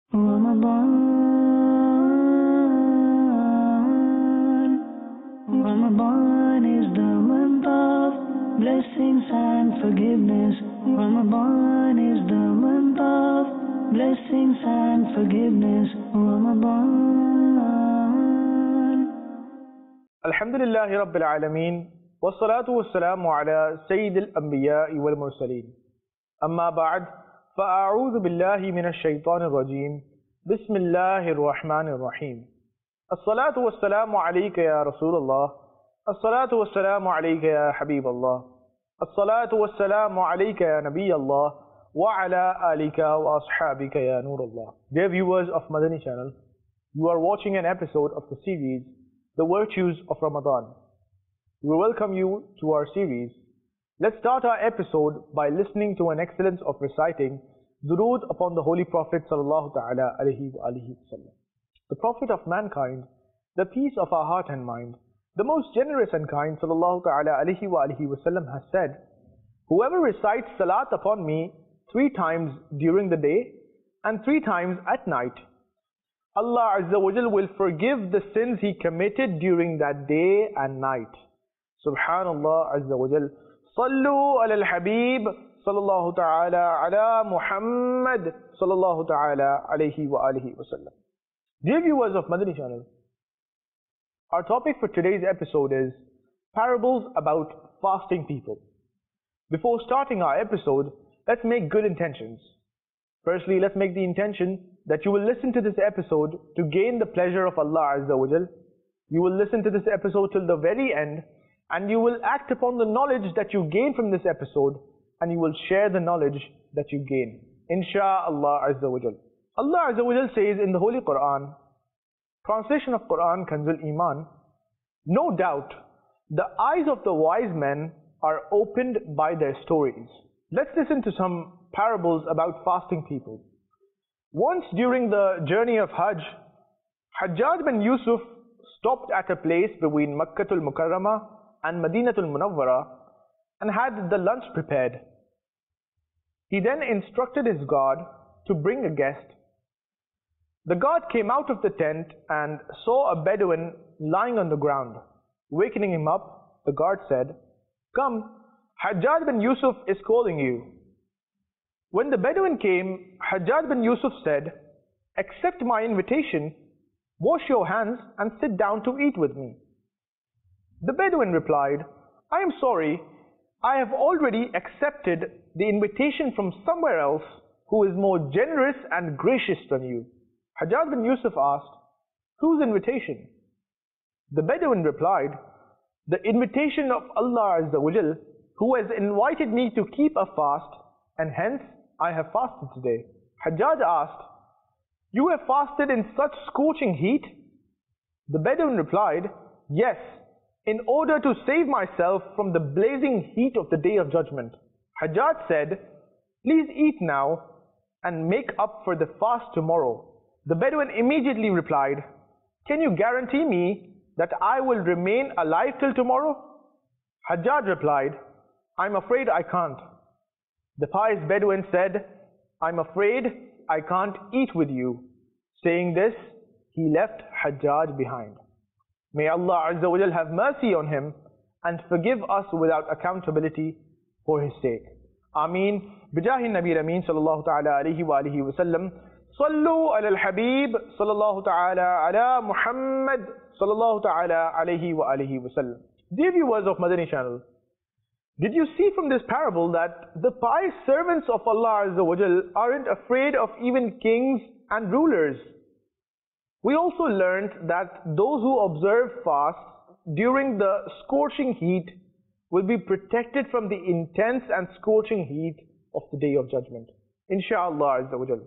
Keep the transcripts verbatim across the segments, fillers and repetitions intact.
Ramadan, Ramadan is the month of blessings and forgiveness. Ramadan is the month of blessings and forgiveness. Ramadan. Alhamdulillahi Rabbil Alameen. Wassalatu wassalamu ala Sayyidil Anbiya'i wal Mursaleen. Amma ba'd. فأعوذ بالله من الشيطان الرجيم بسم الله الرحمن الرحيم الصلاة والسلام عليك يا رسول الله الصلاة والسلام عليك يا حبيب الله الصلاة والسلام عليك يا نبي الله وعلى آلك وأصحابك يا نور الله. Dear viewers of Madani channel, you are watching an episode of the series The Virtues of Ramadan. We welcome you to our series. Let's start our episode by listening to an excellence of reciting Durood upon the Holy Prophet sallallahu ta'ala alayhi wa alihi wasallam. The Prophet of mankind, the peace of our heart and mind, the most generous and kind sallallahu ta'ala alayhi wa alihi wasallam has said, whoever recites salat upon me three times during the day and three times at night, Allah Azza wa Jal will forgive the sins he committed during that day and night. Subhanallah Azza wa Jal. Sallu ala al-Habib sallallahu ta'ala ala Muhammad sallallahu ta'ala alayhi wa alihi wa sallam. Dear viewers of Madani channel, our topic for today's episode is parables about fasting people. Before starting our episode, let's make good intentions. Firstly, let's make the intention that you will listen to this episode to gain the pleasure of Allah Azza wa Jal. You will listen to this episode till the very end, and you will act upon the knowledge that you gain from this episode, and you will share the knowledge that you gain. Insha'Allah Azza wa Jal. Allah Azza wa Jal says in the Holy Quran, translation of Quran Kanzul Iman, no doubt the eyes of the wise men are opened by their stories. Let's listen to some parables about fasting people. Once during the journey of Hajj, Hajjaj bin Yusuf stopped at a place between Makkatul Mukarramah and Madinatul Munawwara and had the lunch prepared. He then instructed his guard to bring a guest. The guard came out of the tent and saw a Bedouin lying on the ground. Wakening him up, the guard said, "Come, Hajjaj bin Yusuf is calling you." When the Bedouin came, Hajjaj bin Yusuf said, "Accept my invitation, wash your hands and sit down to eat with me." The Bedouin replied, "I am sorry, I have already accepted the invitation from somewhere else who is more generous and gracious than you." Hajjaj bin Yusuf asked, "Whose invitation?" The Bedouin replied, "The invitation of Allah Azza wa Jal, who has invited me to keep a fast, and hence I have fasted today." Hajjaj asked, "You have fasted in such scorching heat?" The Bedouin replied, "Yes, in order to save myself from the blazing heat of the Day of Judgment." Hajjaj said, "Please eat now and make up for the fast tomorrow." The Bedouin immediately replied, "Can you guarantee me that I will remain alive till tomorrow?" Hajjaj replied, "I'm afraid I can't." The pious Bedouin said, "I'm afraid I can't eat with you." Saying this, he left Hajjaj behind. May Allah Azza wa Jal have mercy on him and forgive us without accountability for his sake. Ameen. Bijahi Nabi Ameen sallallahu ta'ala alayhi wa alihi wa sallam. Sallu ala al-Habib sallallahu ta'ala ala Muhammad sallallahu ta'ala alayhi wa alihi wa sallam. Dear viewers of Madani channel, did you see from this parable that the pious servants of Allah Azza wa Jal aren't afraid of even kings and rulers? We also learned that those who observe fasts during the scorching heat will be protected from the intense and scorching heat of the Day of Judgment. Insha'Allah Azza wa Jal.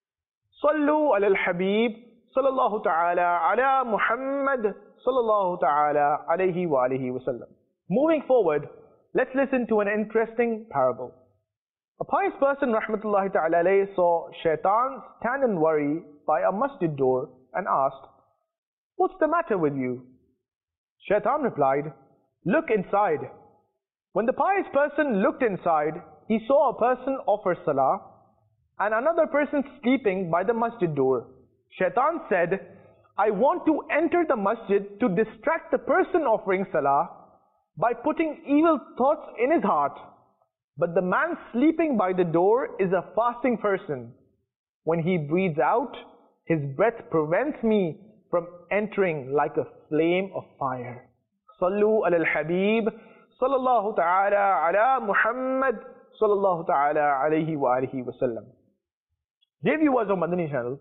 Sallu ala al-Habib sallallahu ta'ala ala Muhammad sallallahu ta'ala alayhi wa alihi wa sallam. Moving forward, let's listen to an interesting parable. A pious person rahmatullahi ta'ala alayhi saw shaitan stand and worry by a masjid door and asked, "What's the matter with you?" Shaitan replied, "Look inside." When the pious person looked inside, he saw a person offer salah, and another person sleeping by the masjid door. Shaitan said, I want to enter the masjid to distract the person offering salah by putting evil thoughts in his heart. But the man sleeping by the door is a fasting person. When he breathes out, his breath prevents me from entering like a flame of fire. Sallu ala al-Habib, sallallahu ta'ala ala Muhammad, sallallahu ta'ala alayhi wa alihi wa sallam. Dear viewers of Madani channel,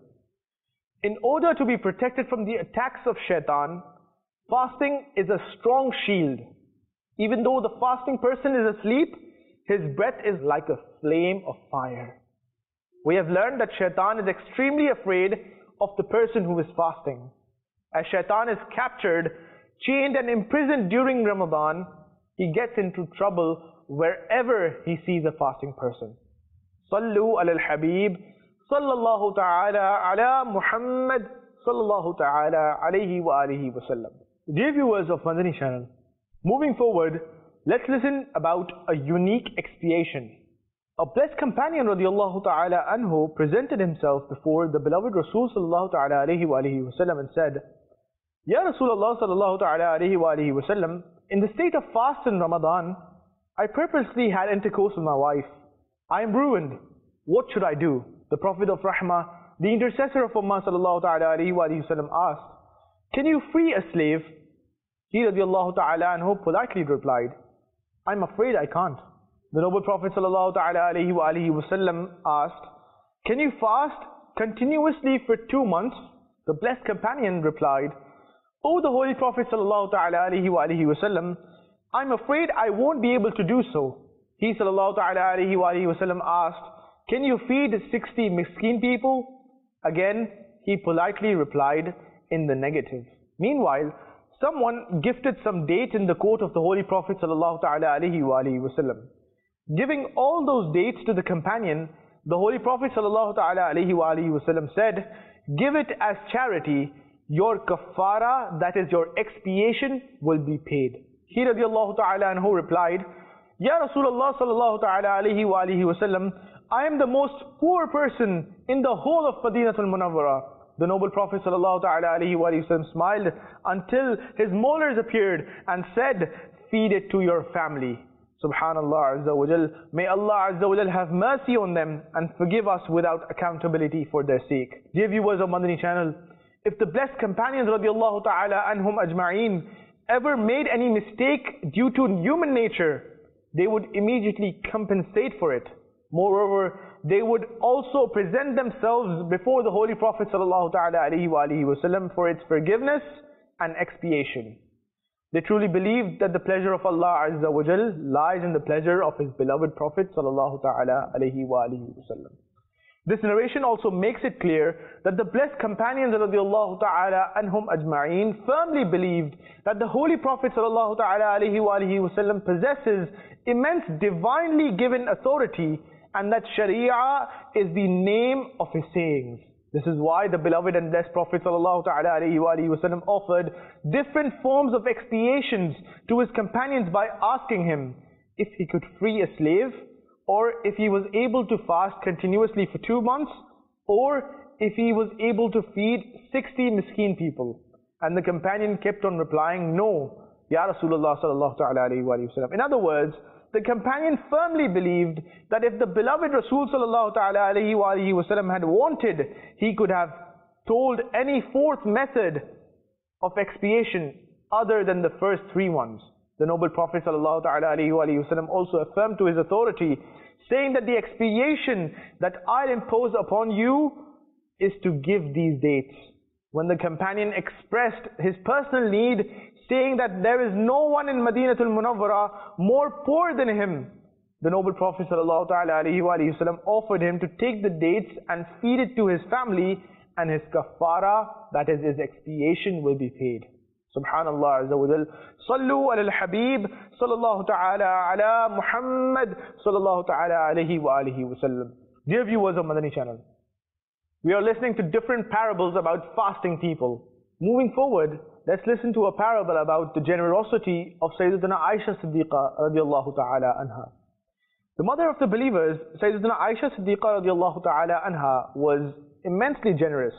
in order to be protected from the attacks of shaitan, fasting is a strong shield. Even though the fasting person is asleep, his breath is like a flame of fire. We have learned that shaitan is extremely afraid of the person who is fasting. As shaitan is captured, chained and imprisoned during Ramadan, he gets into trouble wherever he sees a fasting person. Sallu ala al-Habib, sallallahu ta'ala ala Muhammad, sallallahu ta'ala alayhi wa alihi wa sallam. Dear viewers of Madani channel, moving forward, let's listen about a unique expiation. A blessed companion radiallahu ta'ala anhu presented himself before the beloved Rasul sallallahu ta'ala alayhi wa alihi wa sallam and said, Ya Rasulullah sallallahu ta'ala alayhi wa alihi wa sallam, in the state of fast in Ramadan, I purposely had intercourse with my wife. I am ruined. What should I do? The Prophet of Rahmah, the intercessor of Ummah sallallahu ta'ala alayhi wa alihi wa sallam asked, can you free a slave? He radiallahu ta'ala anhu politely replied, I'm afraid I can't. The noble Prophet sallallahu ta'ala alayhi wa alihi wa sallam asked, can you fast continuously for two months? The blessed companion replied, O the Holy Prophet sallallahu ta'ala alayhi wa alihi wa sallam, I'm afraid I won't be able to do so. He sallallahu ta'ala alayhi wa alihi wa sallam asked, can you feed sixty miskin people? Again, he politely replied in the negative. Meanwhile, someone gifted some dates in the court of the Holy Prophet sallallahu ta'ala alayhi wa alihi wa sallam. Giving all those dates to the companion, the Holy Prophet sallallahu ta'ala alayhi wa alihi wa sallam said, give it as charity, your kafara, that is your expiation, will be paid. He radiallahu ta'ala anhu replied, Ya Rasulullah sallallahu ta'ala alayhi wa alihi wa sallam, I am the most poor person in the whole of Madinatul Munawwara. The noble Prophet sallallahu ta'ala alayhi wa alihi wa sallam smiled until his molars appeared and said, feed it to your family. Subhanallah Azza wa Jal. May Allah Azza wa Jal have mercy on them and forgive us without accountability for their sake. Dear viewers of Madani channel, if the blessed companions radiallahu ta'ala anhum ajma'een ever made any mistake due to human nature, they would immediately compensate for it. Moreover, they would also present themselves before the Holy Prophet sallallahu ta'ala alayhi wa alihi wa sallam for its forgiveness and expiation. They truly believed that the pleasure of Allah Azza wa Jal lies in the pleasure of His beloved Prophet sallallahu ta'ala alayhi wa alihi wa sallam. This narration also makes it clear that the blessed companions radiallahu ta'ala anhum ajma'een firmly believed that the Holy Prophet sallallahu ta'ala alayhi wa alihi wa sallam possesses immense divinely given authority, and that Sharia is the name of his sayings. This is why the beloved and blessed Prophet sallallahu ta'ala alayhi wa alihi wa sallam offered different forms of expiations to his companions by asking him if he could free a slave, or if he was able to fast continuously for two months, or if he was able to feed sixty miskin people. And the companion kept on replying, no, Ya Rasulullah sallallahu ta'ala alayhi wa sallam. In other words, the companion firmly believed that if the beloved Rasul sallallahu ta'ala alayhi wa alihi wa sallam had wanted, he could have told any fourth method of expiation other than the first three ones. The noble Prophet sallallahu ta'ala alayhi wa alihi wa sallam also affirmed to his authority, saying that the expiation that I impose upon you is to give these dates. When the companion expressed his personal need, saying that there is no one in Madinatul Munawwara more poor than him, the noble Prophet sallallahu ta'ala alayhi wa alihi wa sallam offered him to take the dates and feed it to his family, and his kafara, that is his expiation, will be paid. Subhanallah Azza wa Jal. Sallu ala al-Habib, sallallahu ta'ala ala Muhammad, sallallahu ta'ala alayhi wa alihi wa sallam. Dear viewers of Madani channel, we are listening to different parables about fasting people. Moving forward, let's listen to a parable about the generosity of Sayyidatuna Aisha Siddiqa radiallahu ta'ala anha. The mother of the believers, Sayyidatuna Aisha Siddiqa radiallahu ta'ala anha, was immensely generous.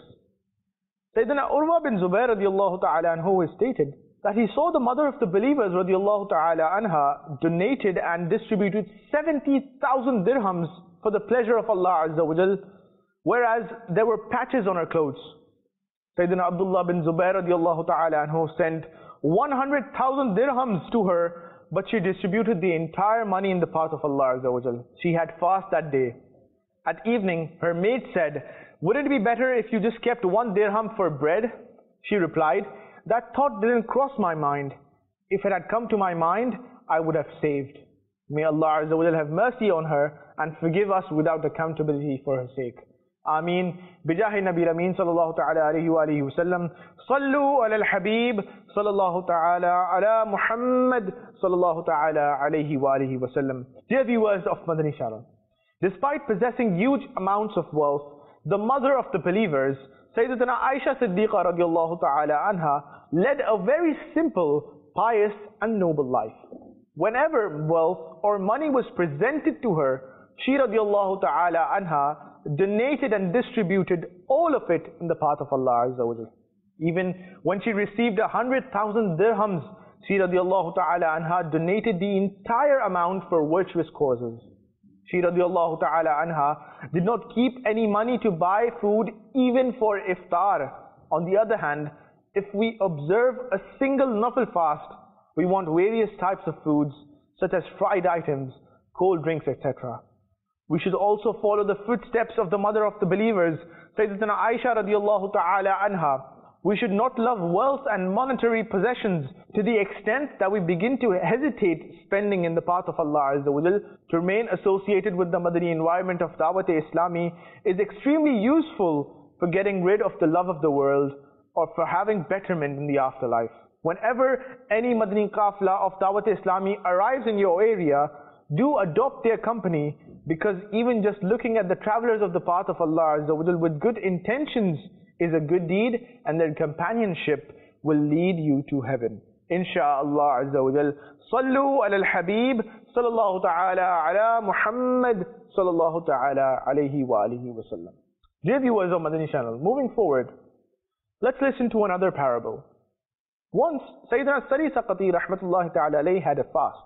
Sayyidina Urwa bin Zubair radiallahu ta'ala anhu has stated that he saw the mother of the believers radiallahu ta'ala anha donated and distributed seventy thousand dirhams for the pleasure of Allah Azza wa Jal, whereas there were patches on her clothes. Sayyidina Abdullah bin Zubair radiallahu ta'ala anhu sent one hundred thousand dirhams to her, but she distributed the entire money in the path of Allah Azza wa Jal. She had fast that day. At evening, her maid said, "Would it be better if you just kept one dirham for bread?" She replied, "That thought didn't cross my mind. If it had come to my mind, I would have saved." May Allah Azza wa Jal have mercy on her and forgive us without accountability for her sake. Ameen. Bijahi Nabi Ameen sallallahu ta'ala alayhi wa alihi wa sallam. Sallu ala al-Habib sallallahu ta'ala ala Muhammad sallallahu ta'ala alayhi wa alihi wa sallam. Dear viewers of Madani Channel, despite possessing huge amounts of wealth, the mother of the believers, Sayyidatuna Aisha Siddiqa radiallahu ta'ala anha, led a very simple, pious and noble life. Whenever wealth or money was presented to her, she radiallahu ta'ala anha donated and distributed all of it in the path of Allah Azza wa Jal. Even when she received a hundred thousand dirhams, she radiallahu ta'ala anha donated the entire amount for virtuous causes. She radiallahu ta'ala anha did not keep any money to buy food even for iftar. On the other hand, if we observe a single nafil fast, we want various types of foods such as fried items, cold drinks, et cetera. We should also follow the footsteps of the mother of the believers, Sayyidatuna Aisha radiallahu ta'ala anha. We should not love wealth and monetary possessions to the extent that we begin to hesitate spending in the path of Allah Azza wa Jal. To remain associated with the Madani environment of Dawat-e-Islami is extremely useful for getting rid of the love of the world or for having betterment in the afterlife. Whenever any Madani Qafla of Dawat-e-Islami arrives in your area, do adopt their company, because even just looking at the travelers of the path of Allah Azza wa Jal with good intentions is a good deed, and their companionship will lead you to heaven. Insha'Allah Azza wa Jal. Sallu ala al-Habib sallallahu ta'ala ala Muhammad sallallahu ta'ala alayhi wa alihi wa sallam. Dear viewers of Madani Channel, moving forward, let's listen to another parable. Once, Sayyidina Sari Saqati rahmatullahi ta'ala alayhi had a fast.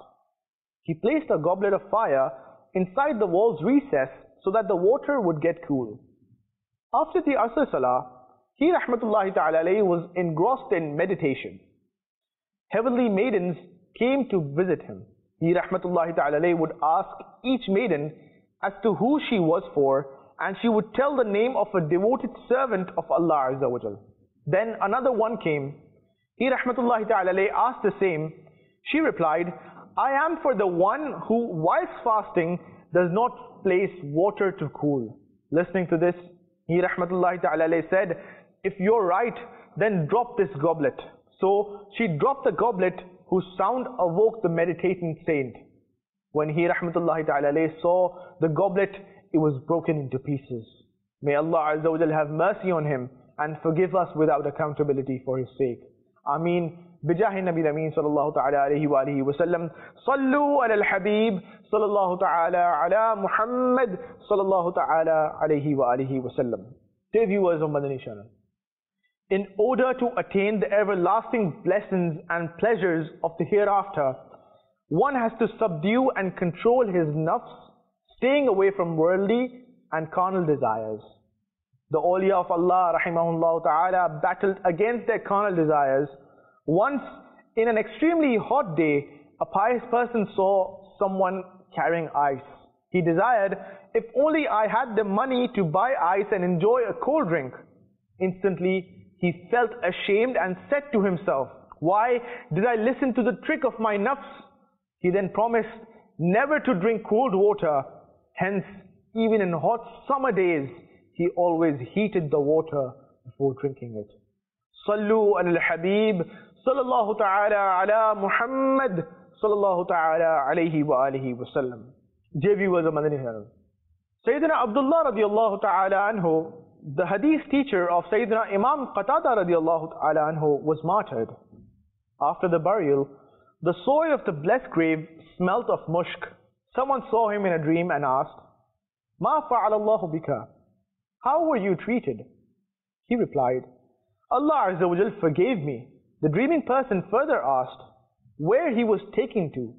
He placed a goblet of fire inside the wall's recess so that the water would get cool. After the Asr Salah, he rahmatullahi ta'ala alayhi was engrossed in meditation. Heavenly maidens came to visit him. He rahmatullahi ta'ala alayhi would ask each maiden as to who she was for, and she would tell the name of a devoted servant of Allah Azza wa Jal. Then another one came. He rahmatullahi ta'ala alayhi asked the same. She replied, "I am for the one who, whilst fasting, does not place water to cool." Listening to this, he rahmatullahi ta'ala alayhi said, "If you're right, then drop this goblet." So she dropped the goblet, whose sound awoke the meditating saint. When he rahmatullahi ta'ala alayhi saw the goblet, it was broken into pieces. May Allah Azza wa Jal have mercy on him and forgive us without accountability for his sake. Ameen. Bijahi Nabi Ameen sallallahu ta'ala alayhi wa alihi wa sallam. Sallu ala al-Habib sallallahu ta'ala ala Muhammad sallallahu ta'ala alayhi wa alihi wa sallam. Dear viewers of Madani Channel, in order to attain the everlasting blessings and pleasures of the hereafter, one has to subdue and control his nafs, staying away from worldly and carnal desires. The awliya of Allah rahimahullah ta'ala battled against their carnal desires. Once, in an extremely hot day, a pious person saw someone carrying ice. He desired, "If only I had the money to buy ice and enjoy a cold drink." Instantly, he felt ashamed and said to himself, "Why did I listen to the trick of my nafs?" He then promised never to drink cold water. Hence, even in hot summer days, he always heated the water before drinking it. Sallu ala al-Habib sallallahu ta'ala ala Muhammad sallallahu ta'ala alayhi wa alihi wa sallam. Dear viewers of Madani Channel, Sayyidina Abdullah radiallahu ta'ala anhu, the hadith teacher of Sayyidina Imam Qatada radiallahu ta'ala anhu, was martyred. After the burial, the soil of the blessed grave smelt of mushk, Someone saw him in a dream and asked, "Ma fa'ala Allahu bika?" How were you treated? He replied, "Allah Azza wa Jal forgave me." The dreaming person further asked where he was taking to.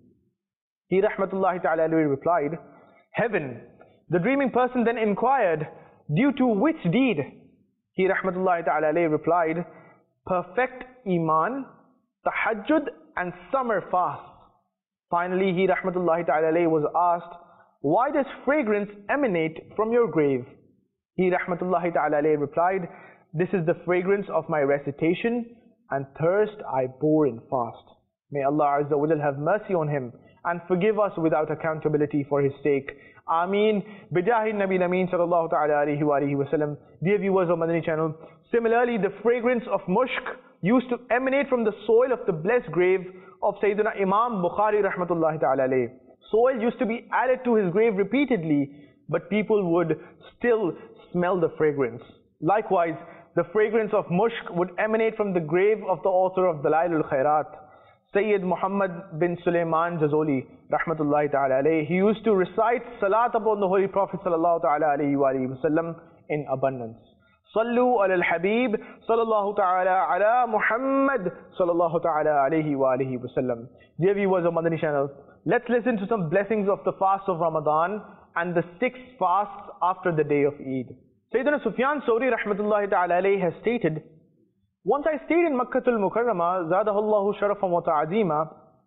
He rahmatullahi ta'ala alayhi replied, "Heaven." The dreaming person then inquired, "Due to which deed?" He rahmatullahi ta'ala alayhi replied, "Perfect iman, tahajjud and summer fasts." Finally, he rahmatullahi ta'ala alayhi was asked, "Why does fragrance emanate from your grave?" He rahmatullahi ta'ala alayhi replied, "This is the fragrance of my recitation and thirst I bore in fast." May Allah Azza wa Jal have mercy on him and forgive us without accountability for his sake. Ameen. Bijahi Nabi Ameen sallallahu ta'ala alayhi wa alihi wa sallam. Dear viewers of Madani channel, similarly the fragrance of mushk used to emanate from the soil of the blessed grave of Sayyidina Imam Bukhari rahmatullahi ta'ala alayhi. Soil used to be added to his grave repeatedly, but people would still smell the fragrance. Likewise, the fragrance of mushk would emanate from the grave of the author of Dalailul Khairat, Sayyid Muhammad bin Sulaiman Jazoli rahmatullahi ta'ala alayhi. He used to recite salat upon the Holy Prophet sallallahu ta'ala alayhi wa alihi wa sallam in abundance. Sallu ala al-Habib sallallahu ta'ala ala Muhammad sallallahu ta'ala alayhi wa alihi wa sallam. Dear viewers of Madani channel, let's listen to some blessings of the fast of Ramadan and the six fasts after the day of Eid. Sayyidina Sufyan Sawri rahmatullahi ta'ala alayhi has stated, "Once I stayed in Makkatul Mukarramah, zadahullahu sharafan wa ta'azima.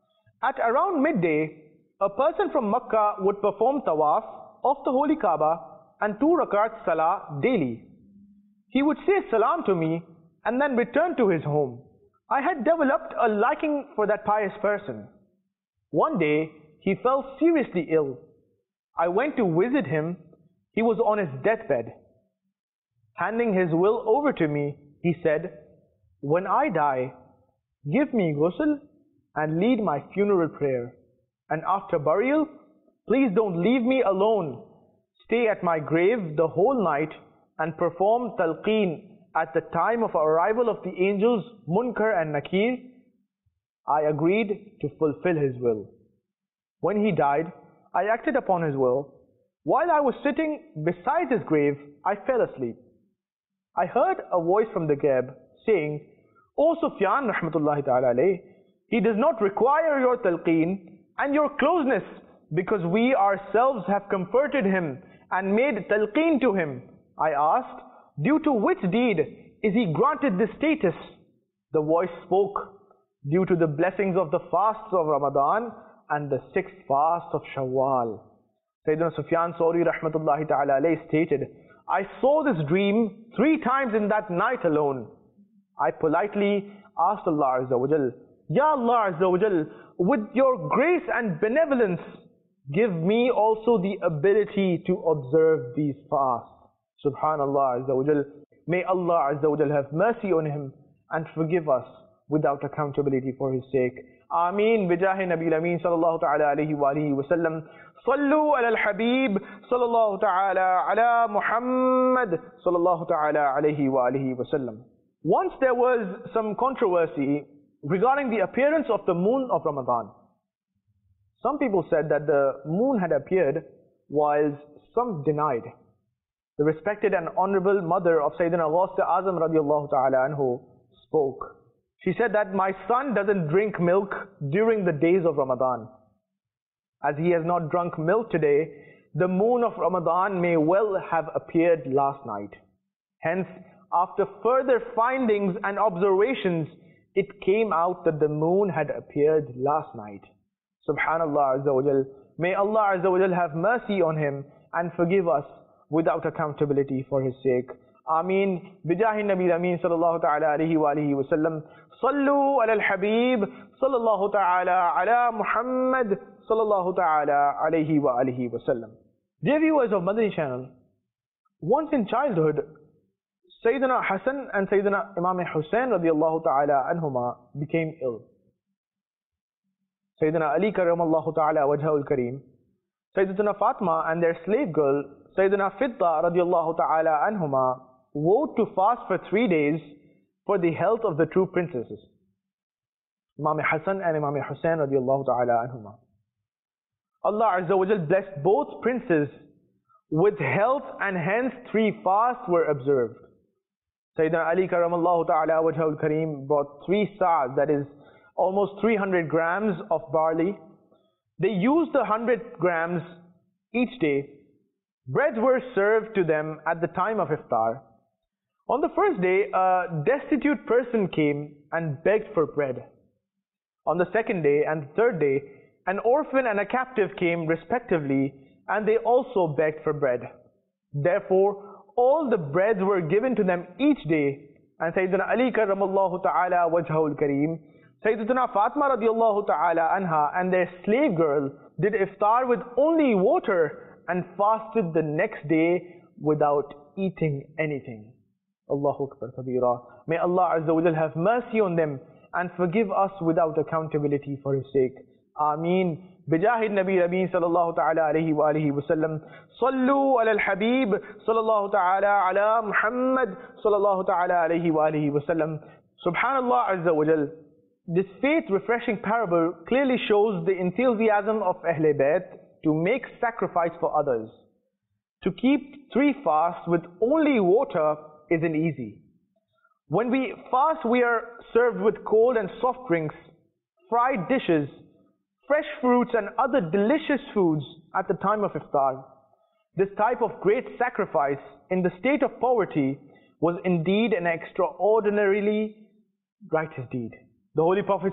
At around midday, a person from Makkah would perform tawaf of the Holy Kaaba and two rakat salah daily. He would say salam to me and then return to his home. I had developed a liking for that pious person. One day, he fell seriously ill. I went to visit him. He was on his deathbed. Handing his will over to me, he said, 'When I die, give me ghusl and lead my funeral prayer. And after burial, please don't leave me alone. Stay at my grave the whole night and perform talqeen at the time of arrival of the angels Munkar and Nakir.' I agreed to fulfill his will. When he died, I acted upon his will. While I was sitting beside his grave, I fell asleep. I heard a voice from the Ghaib saying, 'O Sufyan rahmatullahi ta'ala alayhi, he does not require your talqeen and your closeness, because we ourselves have comforted him and made talqeen to him.' I asked, 'Due to which deed is he granted this status?' The voice spoke, 'Due to the blessings of the fasts of Ramadan and the sixth fast of Shawwal.' Sayyidina Sufyan Sawri rahmatullahi ta'ala alayhi stated, 'I saw this dream three times in that night alone. I politely asked Allah Azza wa Jal, 'Ya Allah Azza wa Jal, with your grace and benevolence, give me also the ability to observe these fasts.' Subhanallah Azza wa Jal. May Allah Azza wa Jal have mercy on him and forgive us without accountability for his sake. Ameen. Bijahi Nabi Ameen sallallahu ta'ala alayhi wa alihi wa sallam. Sallu ala al-Habib sallallahu ta'ala ala Muhammad sallallahu ta'ala alayhi wa alihi wa sallam. Once there was some controversy regarding the appearance of the moon of Ramadan. Some people said that the moon had appeared, while some denied. The respected and honorable mother of Sayyidina Ghaus Azam radiallahu ta'ala anhu spoke. She said that my son doesn't drink milk during the days of Ramadan. As he has not drunk milk today, the moon of Ramadan may well have appeared last night. Hence, after further findings and observations, it came out that the moon had appeared last night. Subhanallah Azza wa Jal. May Allah Azza wa Jal have mercy on him and forgive us without accountability for his sake. Ameen. Bijahi Nabi Ameen sallallahu ta'ala alayhi wa alihi wa sallam. Sallu ala al-Habib sallallahu ta'ala ala Muhammad sallallahu ta'ala alayhi wa alihi wa sallam. Dear viewers of Madani channel, once in childhood, Sayyidina Hassan and Sayyidina Imam Hussain radiallahu ta'ala anhuma became ill. Sayyidina Ali karamallahu ta'ala wajhahul kareem, Sayyidatina Fatima and their slave girl, Sayyidina Fidda radiallahu ta'ala anhuma, vowed to fast for three days for the health of the true princesses, Imam Hassan and Imam Hussain radiallahu ta'ala anhuma. Allah Azza wa Jal blessed both princes with health, and hence three fasts were observed. Sayyidina Ali karamallahu ta'ala wajhul kareem brought three sa'as, that is almost three hundred grams of barley. They used the one hundred grams each day. Breads were served to them at the time of iftar. On the first day, a destitute person came and begged for bread. On the second day and third day, an orphan and a captive came respectively, and they also begged for bread. Therefore, all the breads were given to them each day, and Sayyidina Ali karamallahu ta'ala wajhul kareem, Sayyidatuna Fatima radiallahu ta'ala anha and their slave girl did iftar with only water and fasted the next day without eating anything. Allahu Akbar kabira. May Allah Azza wa Jal have mercy on them and forgive us without accountability for His sake. Ameen. بجاه النبي الأمين صلى الله تعالى عليه وآله وسلم. صلوا على الحبيب صلى الله تعالى على محمد صلى الله تعالى عليه وآله وسلم. Subhanallah Azza wa Jal. This faith-refreshing parable clearly shows the enthusiasm of Ahlul Bayt to make sacrifice for others. To keep three fasts with only water isn't easy. When we fast, we are served with cold and soft drinks, fried dishes, fresh fruits and other delicious foods at the time of iftar. This type of great sacrifice in the state of poverty was indeed an extraordinarily righteous deed. The Holy Prophet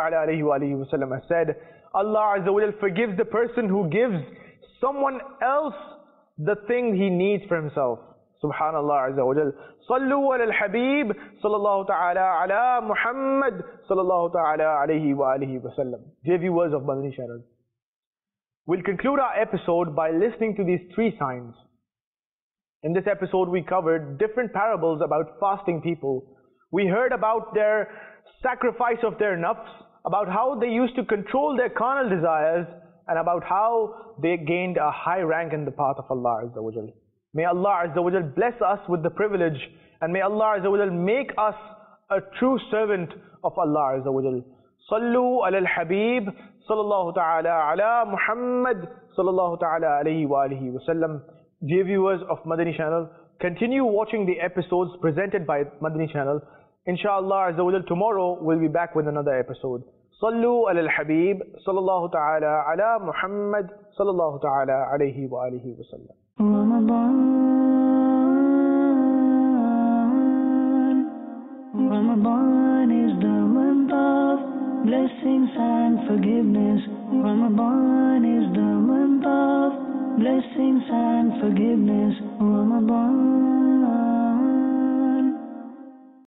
ﷺ has said, Allah Azza wa Jal forgives the person who gives someone else the thing he needs for himself. Subhanallah Azza wa Jal. Sallu ala al-Habib sallallahu ta'ala ala Muhammad sallallahu ta'ala alayhi wa alihi wa sallam. Dear viewers of Madani Channel, we'll conclude our episode by listening to these three signs. In this episode we covered different parables about fasting people. We heard about their sacrifice of their nafs, about how they used to control their carnal desires, and about how they gained a high rank in the path of Allah Azza wa Jal. May Allah Azza wa Jal bless us with the privilege, and may Allah Azza wa Jal make us a true servant of Allah Azza wa Jal. Sallu ala al-Habib sallallahu ta'ala ala Muhammad sallallahu ta'ala alayhi wa alihi wa sallam. Dear viewers of Madani Channel, continue watching the episodes presented by Madani Channel. Inshallah Azza wa Jal, tomorrow we'll be back with another episode. Sallu ala al-Habib sallallahu ta'ala ala Muhammad sallallahu ta'ala alayhi wa alihi wa sallam. Ramadan, Ramadan is the month of blessings and forgiveness. Ramadan is the month of blessings and forgiveness. Ramadan.